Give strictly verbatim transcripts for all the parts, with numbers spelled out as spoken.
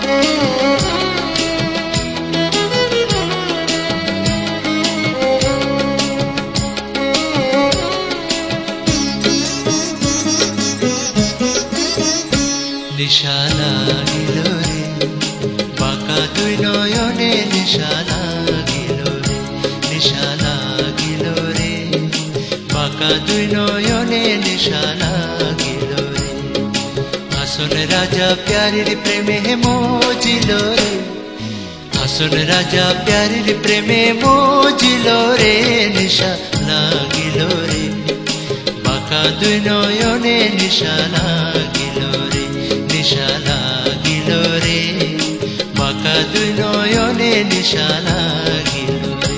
নিশা লাগিল রে বাঁকা দুই নয়নে, নিশা লাগিল রে, নিশা লাগিল রে বাঁকা দুই নয়নে, নিশা লাগিল রে। হাসন রাজা প্যারির প্রেমে মজিল রে, হাসন রাজা প্যারির প্রেমে মজিল রে, নিশা লাগিল রে বাঁকা দুই নয়নে, নিশা লাগিল রে, নিশা লাগিল রে বাঁকা দুই নয়নে, নিশা লাগিল রে।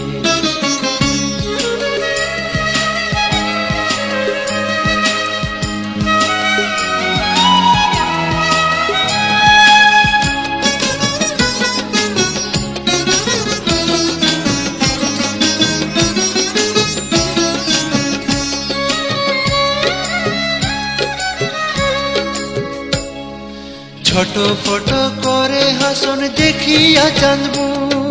ছোট ফট করে হাসন দেখিয়া চাঁদবু,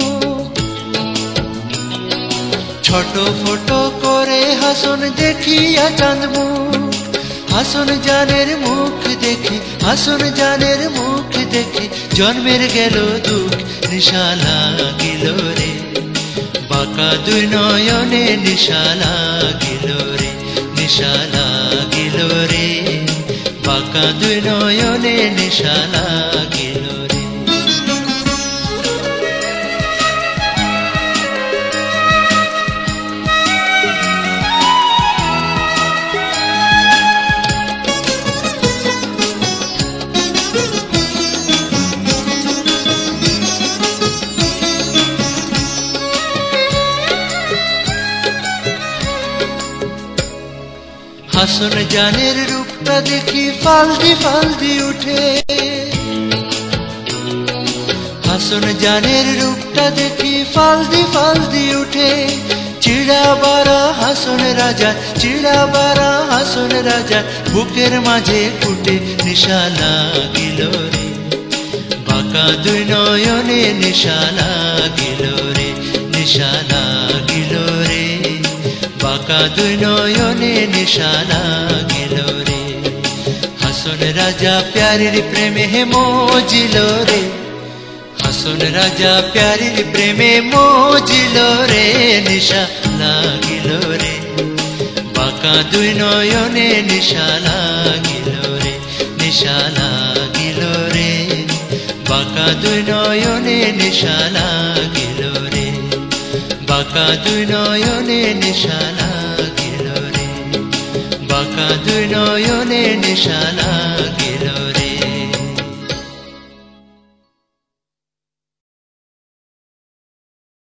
ছোট ফট করে হাসন দেখিয়া চাঁদবু, হাসন জানের মুখ দেখি, হাসন জানের মুখ দেখি জন্মের গেল দুঃখ, নিশা লাগিল রে বাঁকা দুই নয়নে, নিশা লাগিল রে, নিশা লাগিল রে বাঁকা দুই নয়নে, নিশা লাগিল রে। হাসন জানের রূপটা দেখি ফালদি ফালদি উঠে, হাসন জানের রূপটা দেখি ফালদি ফালদি উঠে, চিড়া বারা হাসন রাজা, চিড়া বারা হাসন রাজা বুকের মাঝে ফুটে, নিশা লাগিল রে বাঁকা দুই নয়নে, নিশা লাগিল রে, নিশা লাগিল রে বাঁকা দুই নয়নে, নিশা লাগিল রে। হাসন রাজা প্যারির প্রেমে মজিল রে, হাসন রাজা প্যারির প্রেমে মজিল রে, নিশা লাগিল রে বাঁকা দুই নয়নে, নিশা লাগিল রে, নিশা লাগিল রে বাঁকা দুই নয়নে, নিশা লাগিল রে বাঁকা দুই নয়নে, নিশা লাগিল রে বাঁকা দুই নয়নে, নিশা লাগিল রে।